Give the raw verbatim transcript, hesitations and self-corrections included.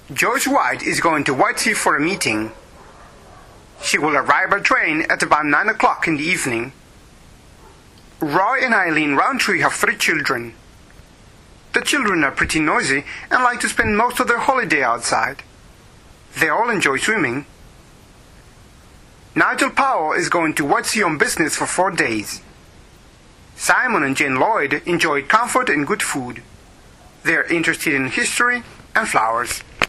Joyce White is going to Whitesea for a meeting. She will arrive by train at about nine o'clock in the evening. Roy and Eileen Roundtree have three children. The children are pretty noisy and like to spend most of their holiday outside. They all enjoy swimming. Nigel Powell is going to Whitesea on business for four days. Simon and Jane Lloyd enjoy comfort and good food. They are interested in history and flowers.